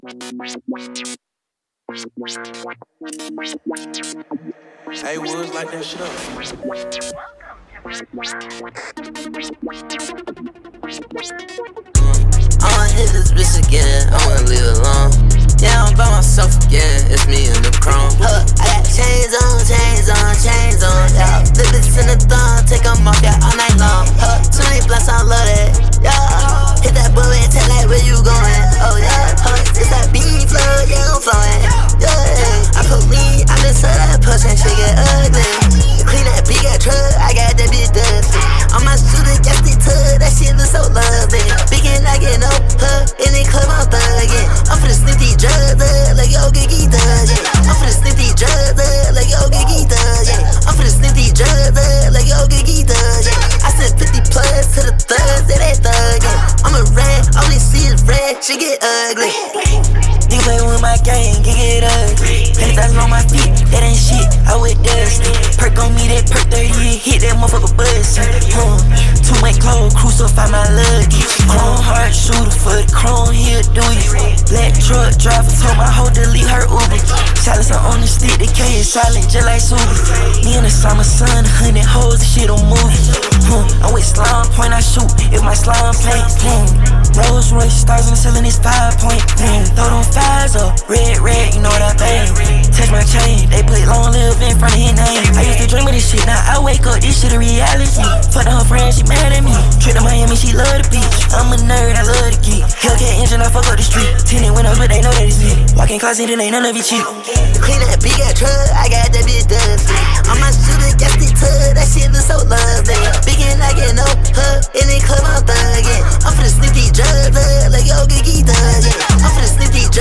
Hey, Woods, like that shit up. I wanna hit this bitch again, I wanna leave it alone. Yeah, I'm by myself again, it's me and the chrome. I got chains on, yeah. Flip this in the thumb, take them off, yeah, all night long. 20 blunts, I love that, yeah. Hit that bullet, tell like where you going, oh yeah. It's that bean flow, yeah, I'm flowing, yeah. I put lean, I just saw that push and shit get ugly. Clean that big ass truck, I got that bitch dusty. On my shooter, got the tug, that shit look so lovely. Big and I get no in the club, I'm thuggin'. I'm finna sniff these drugs up, like yo, Gigi does, yeah. I'm finna sniff these drugs up, like yo, Gigi does, yeah. I'm finna sniff these drugs up, like yo, Gigi does, yeah. I said 50 plus to the thugs, that thuggin'. I'm a rat, all they see is red, shit get ugly. Nigga play with my gang, get ugly. Penny on my feet, that ain't shit, I with dusty. Perk on me, that perk 30, hit that motherfucker bustin'. Too much clothes, crucify my luggage. Chrome heart shooter for the chrome, he'll do you. Black truck driver told my hoe delete her Uber. Silence on the stick, the K is silent just like Super. Me and the summer sun, 100 hoes, the shit on movie. I'm with slime point, I shoot if my slime play. Rolls Royce stars and selling this 5 point. Throw them fives up, red, you know what I mean. Touch my chain, they put long live in front of his name. I used to dream of this shit, now I wake up, this shit a reality. Fuck her friend, she mad at me. Trip to Miami, she love the beach. I'm a nerd, I love the geek. Hellcat engine, I fuck up the street. Tenant windows, but they know that it's me. Walk in closet, it ain't none of it cheap. Clean that big ass truck, I got that bitch dusty. On my shooter, got the tug, that shit look so lovely. Big and I get no in the club, I'm thuggin'. I'm finna sniff these drugs up, like yo, Gigi does, yeah. I'm finna sniff these drugs